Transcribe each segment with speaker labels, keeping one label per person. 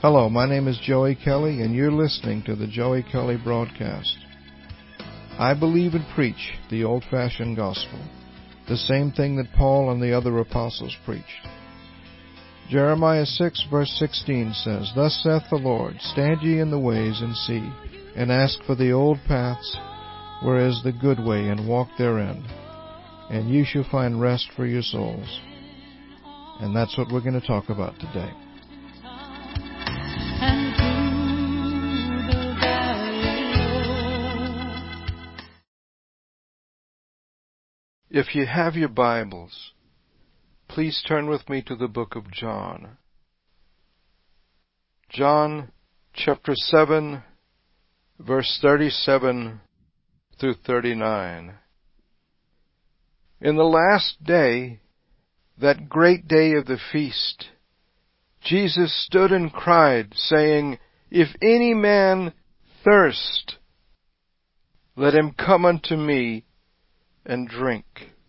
Speaker 1: Hello, my name is Joey Kelly, and you're listening to the Joey Kelly Broadcast. I believe and preach the old-fashioned gospel, the same thing that Paul and the other apostles preached. Jeremiah 6, verse 16 says, Thus saith the Lord, Stand ye in the ways and see, and ask for the old paths, where is the good way, and walk therein, and ye shall find rest for your souls. And that's what we're going to talk about today. If you have your Bibles, please turn with me to the book of John. John chapter 7, verse 37 through 39. In the last day, that great day of the feast, Jesus stood and cried, saying, If any man thirst, let him come unto me and drink.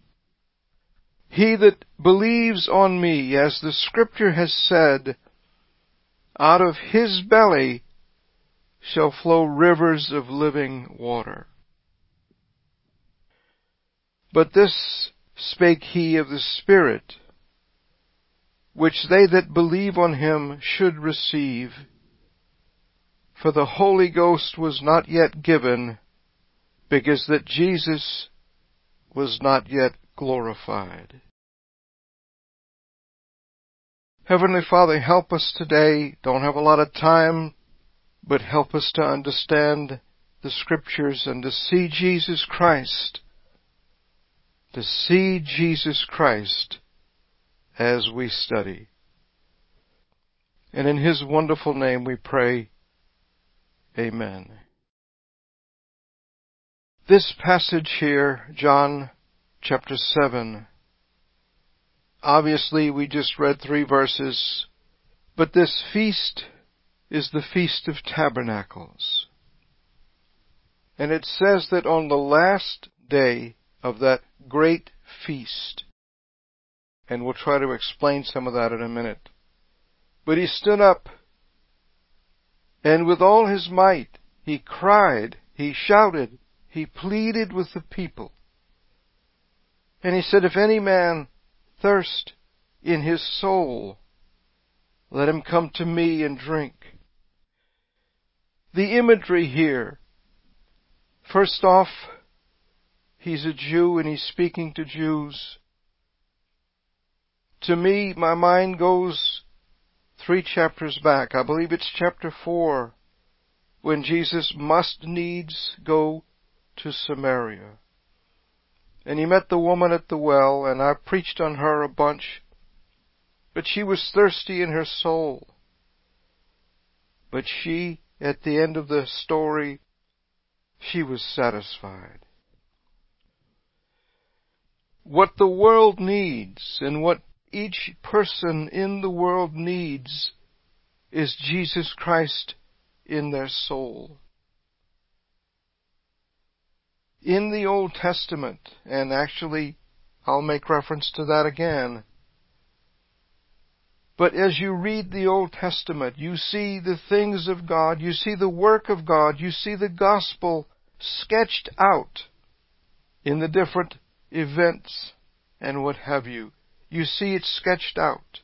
Speaker 1: He that believes on me, as the Scripture has said, out of his belly shall flow rivers of living water. But this spake he of the Spirit, which they that believe on him should receive. For the Holy Ghost was not yet given, because that Jesus was not yet glorified. Heavenly Father, help us today. Don't have a lot of time, but help us to understand the Scriptures and to see Jesus Christ. To see Jesus Christ as we study. And in His wonderful name we pray, Amen. This passage here, John chapter 7, obviously we just read 3 verses, but this feast is the Feast of Tabernacles. And it says that on the last day of that great feast, and we'll try to explain some of that in a minute, but he stood up, and with all his might, he cried, he shouted, he pleaded with the people. And he said, If any man thirst in his soul, let him come to me and drink. The imagery here, first off, he's a Jew and he's speaking to Jews. To me, my mind goes 3 chapters back. I believe it's chapter 4, when Jesus must needs go to Samaria. And he met the woman at the well, and I preached on her a bunch. But she was thirsty in her soul. But she, at the end of the story, she was satisfied. What the world needs, and what each person in the world needs, is Jesus Christ in their soul. In the Old Testament, and actually I'll make reference to that again, but as you read the Old Testament, you see the things of God, you see the work of God, you see the gospel sketched out in the different events and what have you. You see it sketched out.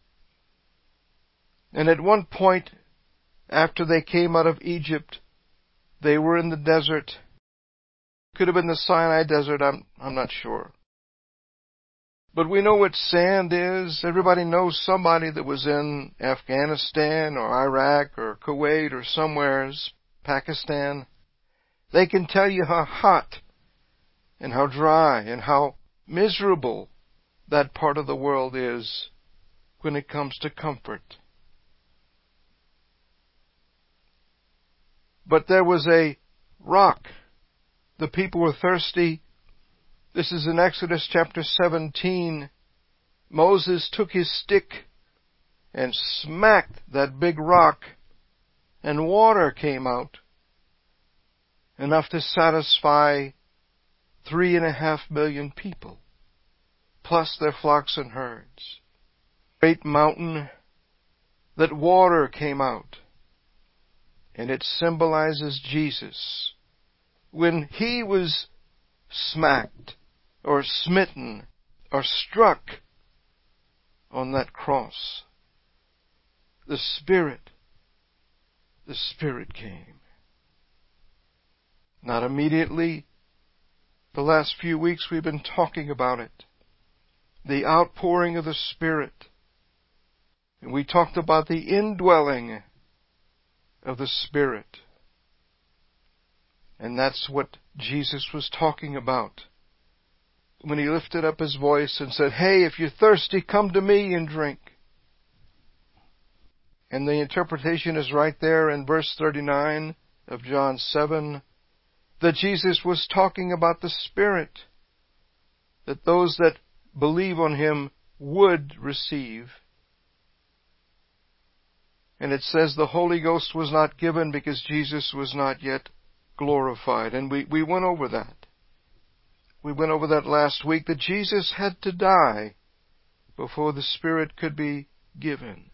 Speaker 1: And at one point, after they came out of Egypt, they were in the desert. Could have been the Sinai Desert, I'm not sure. But we know what sand is. Everybody knows somebody that was in Afghanistan or Iraq or Kuwait or somewheres, Pakistan. They can tell you how hot and how dry and how miserable that part of the world is when it comes to comfort. But there was a rock. The people were thirsty. This is in Exodus chapter 17. Moses took his stick and smacked that big rock, and water came out, enough to satisfy 3.5 million people, plus their flocks and herds. Great mountain that water came out. And it symbolizes Jesus. When He was smacked or smitten or struck on that cross, the Spirit came. Not immediately. The last few weeks we've been talking about it. The outpouring of the Spirit. And we talked about the indwelling of the Spirit. And that's what Jesus was talking about when He lifted up His voice and said, "Hey, if you're thirsty, come to me and drink." And the interpretation is right there in verse 39 of John 7, that Jesus was talking about the Spirit, that those that believe on Him would receive. And it says the Holy Ghost was not given because Jesus was not yet glorified. And we went over that. We went over that last week, that Jesus had to die before the Spirit could be given.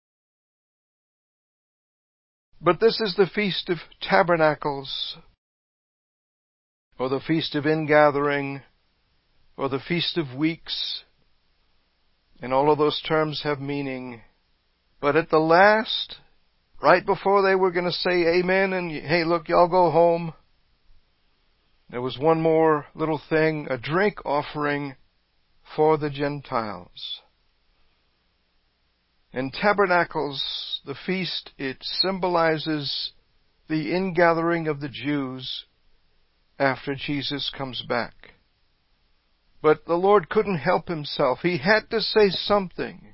Speaker 1: But this is the Feast of Tabernacles, or the Feast of Ingathering, or the Feast of Weeks, and all of those terms have meaning. But at the last, right before they were going to say amen and, hey, look, y'all go home, there was one more little thing, a drink offering for the Gentiles. In Tabernacles, the feast, it symbolizes the ingathering of the Jews after Jesus comes back. But the Lord couldn't help Himself. He had to say something.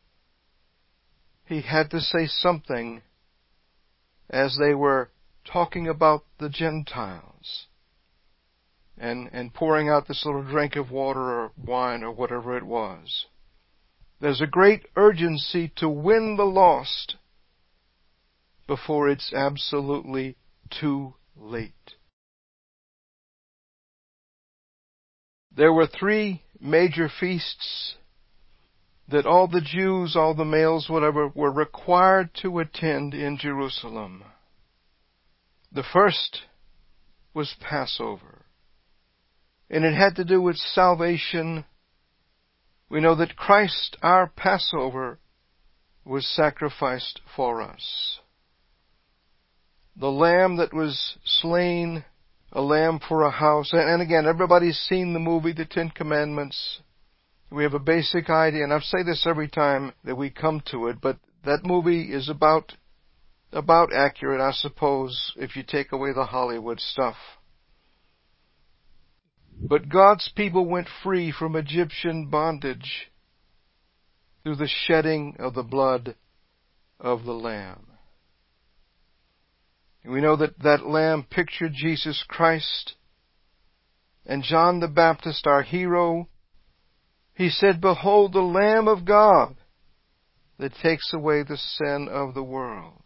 Speaker 1: He had to say something as they were talking about the Gentiles and pouring out this little drink of water or wine or whatever it was. There's a great urgency to win the lost before it's absolutely too late. There were 3 major feasts that all the Jews, all the males, whatever, were required to attend in Jerusalem. The first was Passover. And it had to do with salvation. We know that Christ, our Passover, was sacrificed for us. The lamb that was slain, a lamb for a house. And again, everybody's seen the movie, The 10 Commandments. We have a basic idea, and I say this every time that we come to it, but that movie is about accurate, I suppose, if you take away the Hollywood stuff. But God's people went free from Egyptian bondage through the shedding of the blood of the Lamb. And we know that that Lamb pictured Jesus Christ. And John the Baptist, our hero, he said, "Behold the Lamb of God that takes away the sin of the world."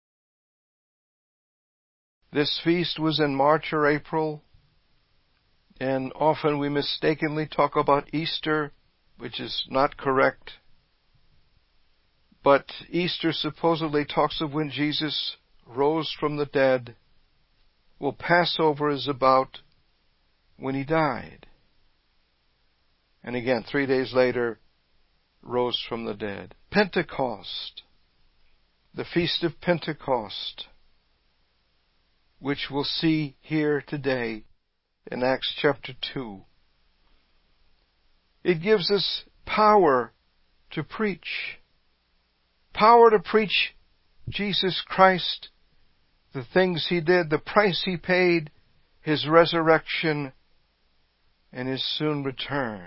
Speaker 1: This feast was in March or April. And often we mistakenly talk about Easter, which is not correct. But Easter supposedly talks of when Jesus rose from the dead. Well, Passover is about when He died. And again, 3 days later, rose from the dead. Pentecost, the Feast of Pentecost, which we'll see here today in Acts chapter 2. It gives us power to preach. Power to preach Jesus Christ, the things He did, the price He paid, His resurrection, and His soon return.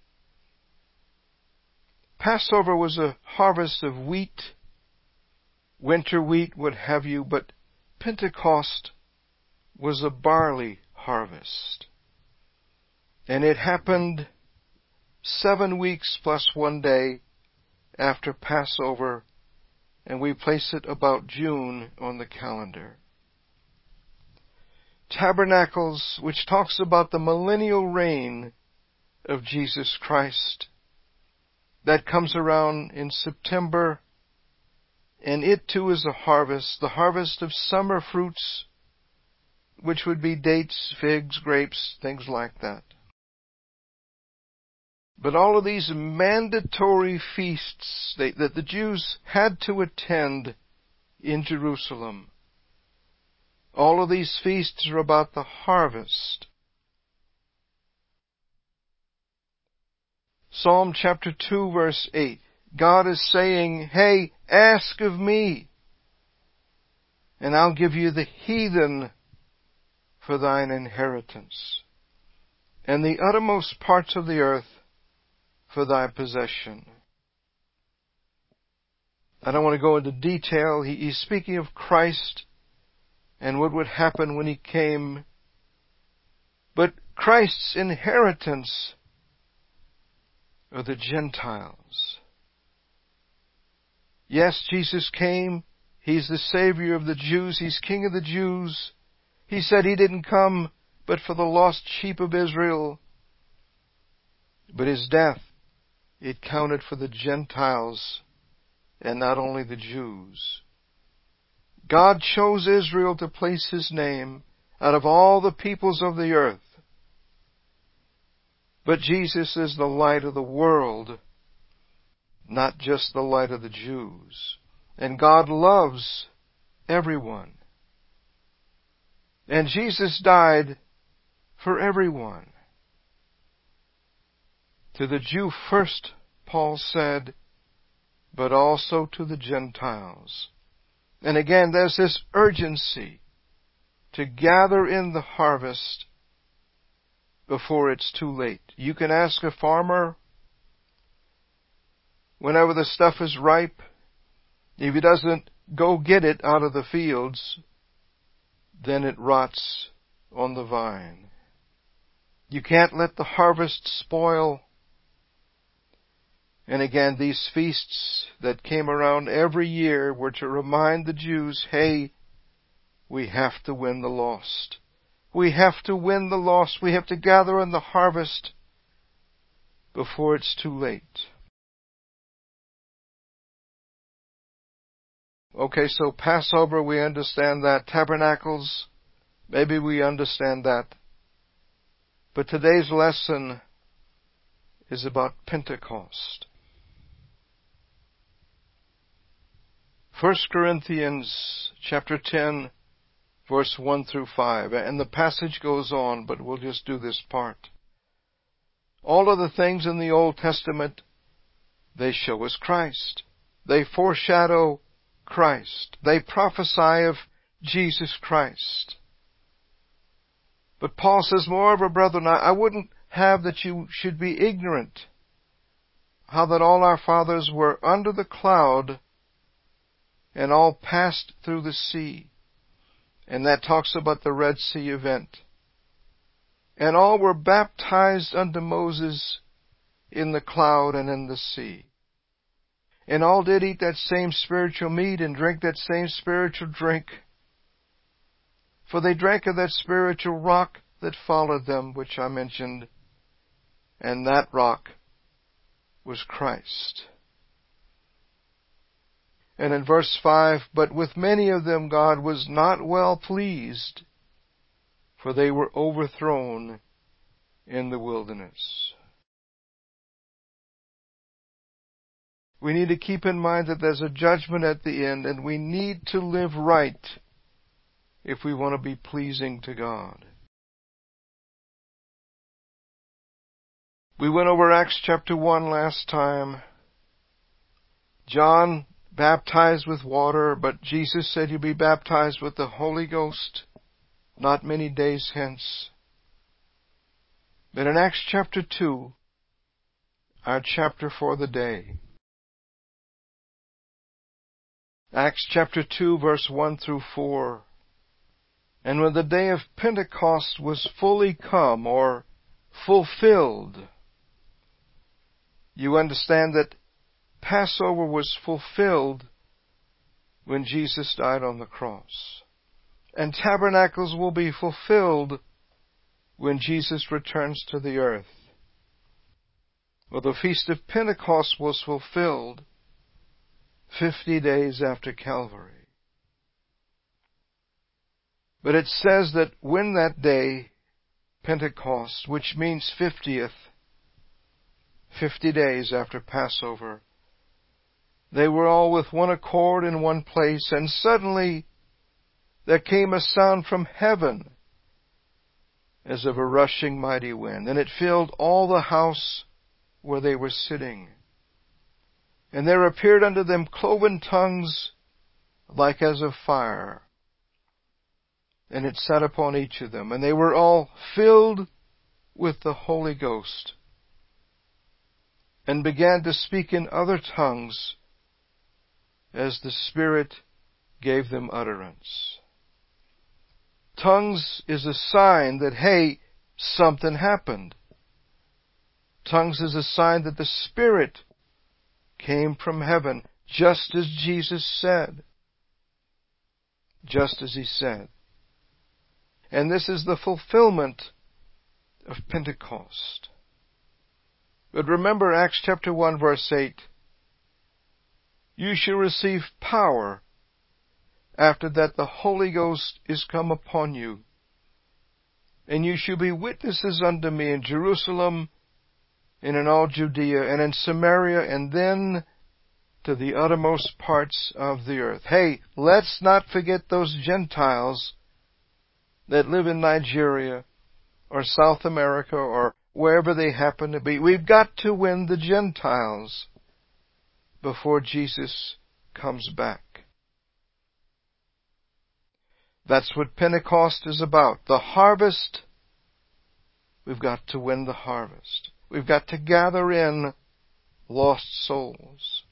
Speaker 1: Passover was a harvest of wheat, winter wheat, what have you, but Pentecost was a barley harvest. And it happened 7 weeks plus 1 day after Passover, and we place it about June on the calendar. Tabernacles, which talks about the millennial reign of Jesus Christ, that comes around in September And it too is the harvest of summer fruits, which would be dates, figs, grapes, things like that. But all of these mandatory feasts that the Jews had to attend in Jerusalem, all of these feasts are about the harvest. Psalm chapter 2 verse 8. God is saying, hey, ask of me, and I'll give you the heathen for thine inheritance, and the uttermost parts of the earth for thy possession. I don't want to go into detail. He's speaking of Christ and what would happen when He came. But Christ's inheritance are the Gentiles. Yes, Jesus came. He's the Savior of the Jews. He's King of the Jews. He said He didn't come but for the lost sheep of Israel. But His death, it counted for the Gentiles and not only the Jews. God chose Israel to place His name out of all the peoples of the earth. But Jesus is the light of the world, not just the light of the Jews. And God loves everyone. And Jesus died for everyone. To the Jew first, Paul said, but also to the Gentiles. And again, there's this urgency to gather in the harvest before it's too late. You can ask a farmer, whenever the stuff is ripe, if he doesn't go get it out of the fields, then it rots on the vine. You can't let the harvest spoil. And again, these feasts that came around every year were to remind the Jews, hey, we have to win the lost. We have to win the lost. We have to gather in the harvest before it's too late. Okay, so Passover, we understand that. Tabernacles, maybe we understand that. But today's lesson is about Pentecost. 1 Corinthians chapter 10, verse 1 through 5. And the passage goes on, but we'll just do this part. All of the things in the Old Testament, they show us Christ. They foreshadow Christ. They prophesy of Jesus Christ. But Paul says, moreover, brethren, I wouldn't have that you should be ignorant how that all our fathers were under the cloud and all passed through the sea. And that talks about the Red Sea event. And all were baptized unto Moses in the cloud and in the sea. And all did eat that same spiritual meat and drink that same spiritual drink. For they drank of that spiritual rock that followed them, which I mentioned. And that rock was Christ. And in verse 5, but with many of them God was not well pleased, for they were overthrown in the wilderness. We need to keep in mind that there's a judgment at the end, and we need to live right if we want to be pleasing to God. We went over Acts chapter 1 last time. John baptized with water, but Jesus said you'll be baptized with the Holy Ghost not many days hence. But in Acts chapter 2, our chapter for the day, Acts chapter 2 verse 1 through 4, and when the day of Pentecost was fully come, or fulfilled, you understand that Passover was fulfilled when Jesus died on the cross. And tabernacles will be fulfilled when Jesus returns to the earth. Well, the Feast of Pentecost was fulfilled. 50 days after Calvary. But it says that when that day, Pentecost, which means 50th, 50 days after Passover, they were all with one accord in one place, and suddenly there came a sound from heaven as of a rushing mighty wind, and it filled all the house where they were sitting. And there appeared unto them cloven tongues like as of fire, and it sat upon each of them, and they were all filled with the Holy Ghost, and began to speak in other tongues as the Spirit gave them utterance. Tongues is a sign that, hey, something happened. Tongues is a sign that the Spirit came from heaven, just as Jesus said. Just as He said. And this is the fulfillment of Pentecost. But remember Acts chapter 1 verse 8. You shall receive power after that the Holy Ghost is come upon you. And you shall be witnesses unto me in Jerusalem, and in all Judea, and in Samaria, and then to the uttermost parts of the earth. Hey, let's not forget those Gentiles that live in Nigeria, or South America, or wherever they happen to be. We've got to win the Gentiles before Jesus comes back. That's what Pentecost is about. The harvest, we've got to win the harvest. We've got to gather in lost souls.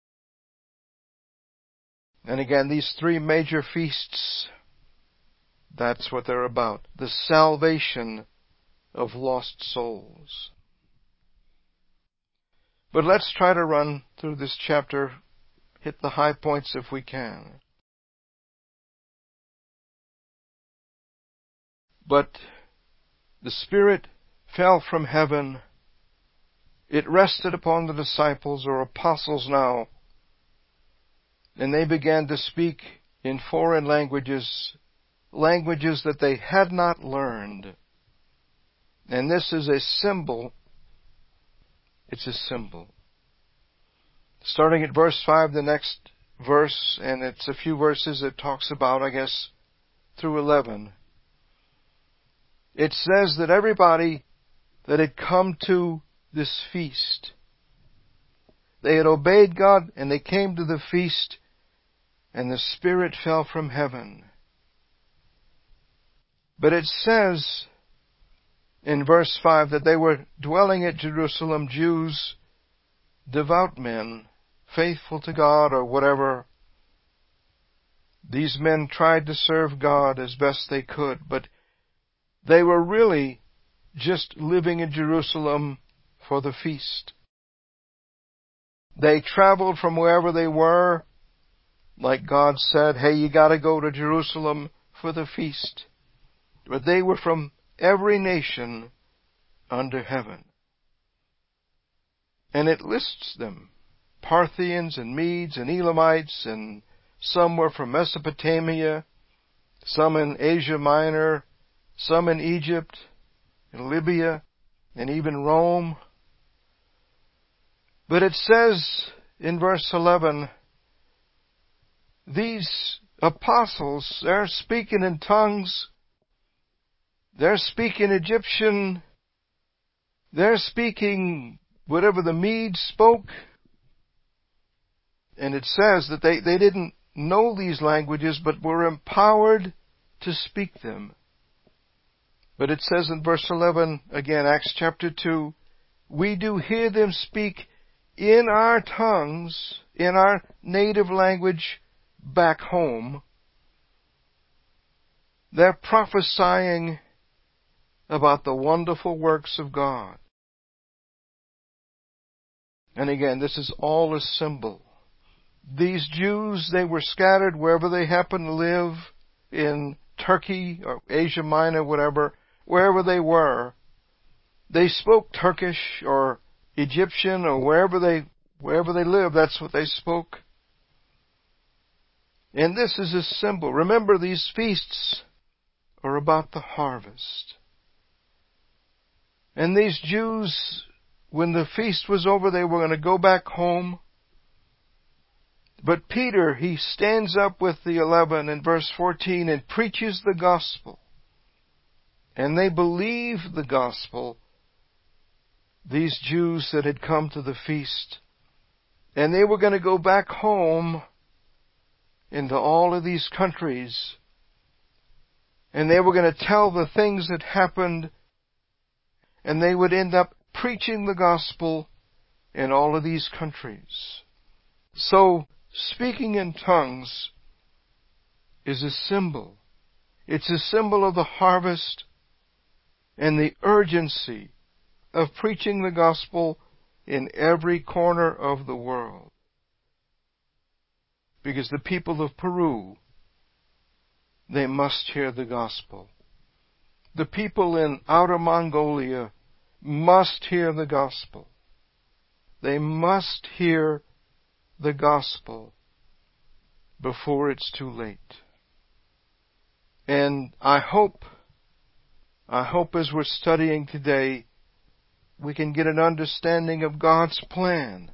Speaker 1: And again, these three major feasts, that's what they're about. The salvation of lost souls. But let's try to run through this chapter, hit the high points if we can. But the Spirit fell from heaven. It rested upon the disciples, or apostles now, and they began to speak in foreign languages, languages that they had not learned. And this is a symbol. It's a symbol. Starting at verse 5, the next verse, and it's a few verses it talks about, I guess, through 11. It says that everybody that had come to this feast, they had obeyed God, and they came to the feast, and the Spirit fell from heaven. But it says in verse 5 that they were dwelling at Jerusalem, Jews, devout men, faithful to God, or whatever. These men tried to serve God as best they could, but they were really just living in Jerusalem for the feast. They traveled from wherever they were, like God said, hey, you got to go to Jerusalem for the feast. But they were from every nation under heaven. And it lists them. Parthians and Medes and Elamites, and some were from Mesopotamia, some in Asia Minor, some in Egypt, in Libya, and even Rome. But it says in verse 11, these apostles, they're speaking in tongues, they're speaking Egyptian, they're speaking whatever the Medes spoke. And it says that they didn't know these languages, but were empowered to speak them. But it says in verse 11, again, Acts chapter 2, we do hear them speak in our tongues, in our native language back home. They're prophesying about the wonderful works of God. And again, this is all a symbol. These Jews, they were scattered wherever they happened to live, in Turkey or Asia Minor, whatever, wherever they were. They spoke Turkish or Egyptian, or wherever they lived, that's what they spoke. And this is a symbol. Remember, these feasts are about the harvest. And these Jews, when the feast was over, they were going to go back home. But Peter, he stands up with the 11 in verse 14 and preaches the gospel. And they believe the gospel, these Jews that had come to the feast. And they were going to go back home into all of these countries. And they were going to tell the things that happened. And they would end up preaching the gospel in all of these countries. So, speaking in tongues is a symbol. It's a symbol of the harvest and the urgency of preaching the gospel in every corner of the world. Because the people of Peru, they must hear the gospel. The people in Outer Mongolia must hear the gospel. They must hear the gospel before it's too late. And I hope as we're studying today, we can get an understanding of God's plan.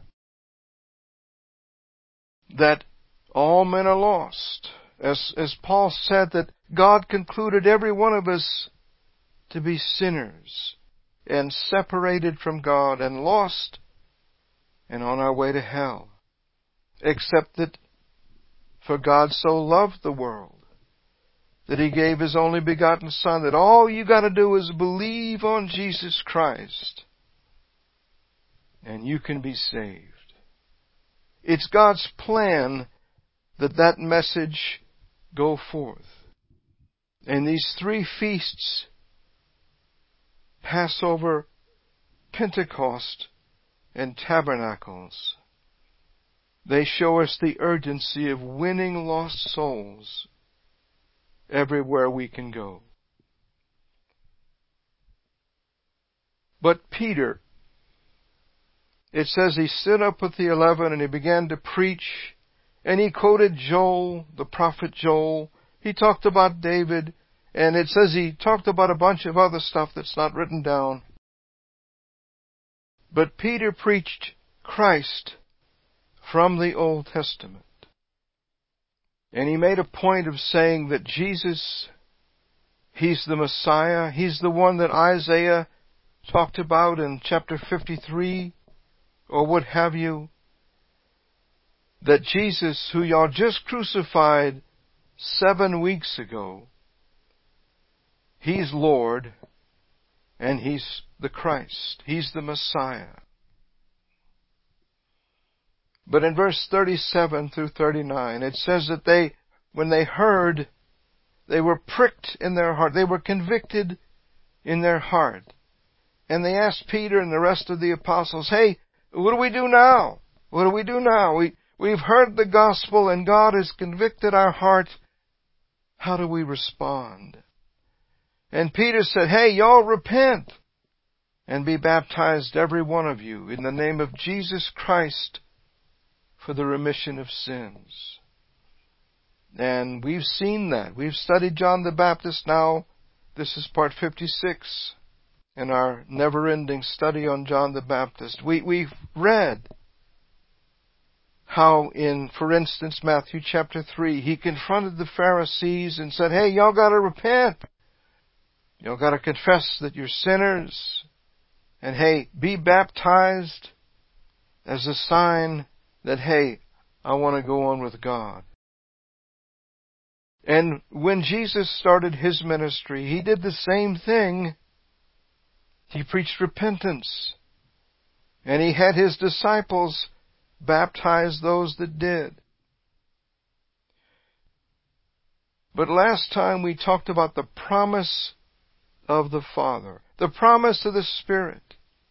Speaker 1: That all men are lost. As Paul said, that God concluded every one of us to be sinners and separated from God and lost and on our way to hell. Except that for God so loved the world that He gave His only begotten Son, that all you got to do is believe on Jesus Christ and you can be saved. It's God's plan that that message go forth. And these three feasts, Passover, Pentecost, and Tabernacles, they show us the urgency of winning lost souls everywhere we can go. But Peter, it says he stood up with the 11 and he began to preach, and he quoted Joel, the prophet Joel. He talked about David, and it says he talked about a bunch of other stuff that's not written down. But Peter preached Christ from the Old Testament. And he made a point of saying that Jesus, He's the Messiah. He's the one that Isaiah talked about in chapter 53, or what have you. That Jesus, who y'all just crucified 7 weeks ago, He's Lord, and He's the Christ. He's the Messiah. But in verse 37 through 39, it says that when they heard, they were pricked in their heart. They were convicted in their heart. And they asked Peter and the rest of the apostles, hey, what do we do now? What do we do now? We've heard the gospel and God has convicted our heart. How do we respond? And Peter said, hey, y'all repent and be baptized, every one of you, in the name of Jesus Christ for the remission of sins. And we've seen that. We've studied John the Baptist now. This is part 56 in our never-ending study on John the Baptist. We've read how in, for instance, Matthew chapter 3, he confronted the Pharisees and said, hey, y'all got to repent. Y'all got to confess that you're sinners. And hey, be baptized as a sign that, hey, I want to go on with God. And when Jesus started His ministry, He did the same thing. He preached repentance. And He had His disciples baptize those that did. But last time we talked about the promise of the Father, the promise of the Spirit.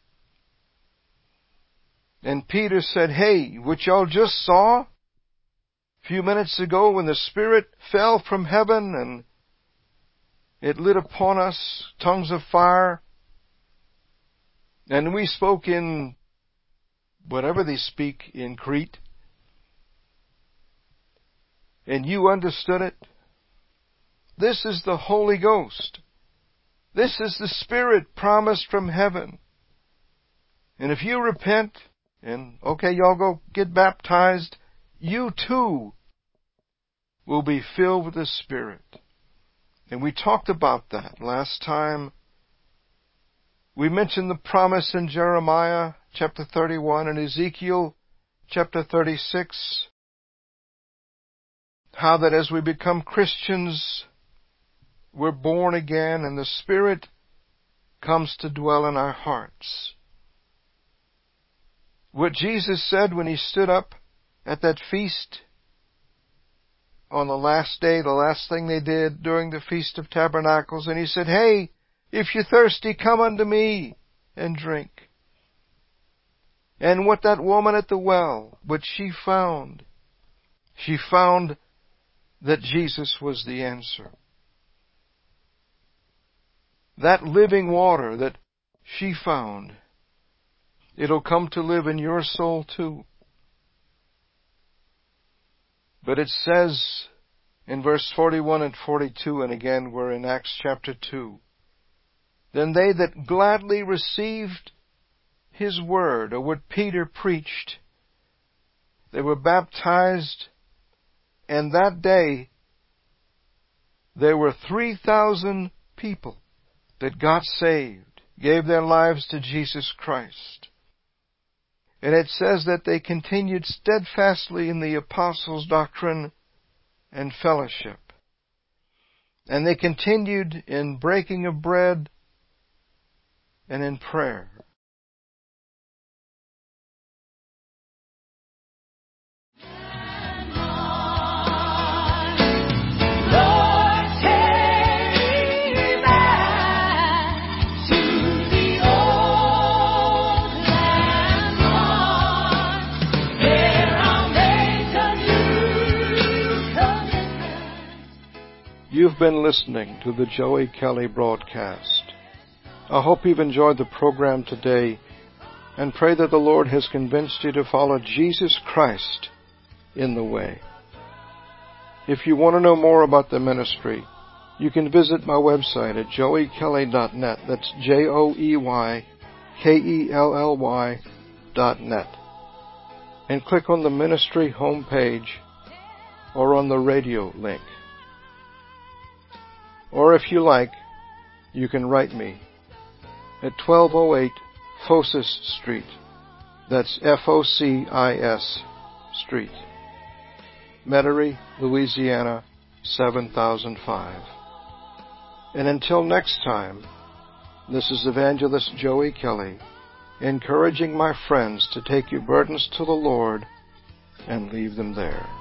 Speaker 1: And Peter said, hey, what y'all just saw a few minutes ago when the Spirit fell from heaven and it lit upon us tongues of fire, and we spoke in whatever they speak in Crete. and you understood it. This is the Holy Ghost. This is the Spirit promised from heaven. And if you repent, and okay, y'all go get baptized, you too will be filled with the Spirit. And we talked about that last time. We mentioned the promise in Jeremiah chapter 31 and Ezekiel chapter 36. How that as we become Christians, we're born again and the Spirit comes to dwell in our hearts. What Jesus said when He stood up at that feast on the last day, the last thing they did during the Feast of Tabernacles, and He said, "Hey, if you're thirsty, come unto me and drink." And what that woman at the well, what she found that Jesus was the answer. That living water that she found, it'll come to live in your soul too. But it says in verse 41 and 42, and again we're in Acts chapter 2, "Then they that gladly received His word," or what Peter preached, they were baptized, and that day there were 3,000 people that got saved, gave their lives to Jesus Christ. And it says that they continued steadfastly in the apostles' doctrine and fellowship. And they continued in breaking of bread and in prayer. You've been listening to the Joey Kelly broadcast. I hope you've enjoyed the program today and pray that the Lord has convinced you to follow Jesus Christ in the way. If you want to know more about the ministry, you can visit my website at joeykelly.net. That's JOEYKELLY.net. And click on the ministry homepage or on the radio link. Or if you like, you can write me at 1208 Focis Street. That's Focis Street. Metairie, Louisiana, 7005. And until next time, this is Evangelist Joey Kelly, encouraging my friends to take your burdens to the Lord and leave them there.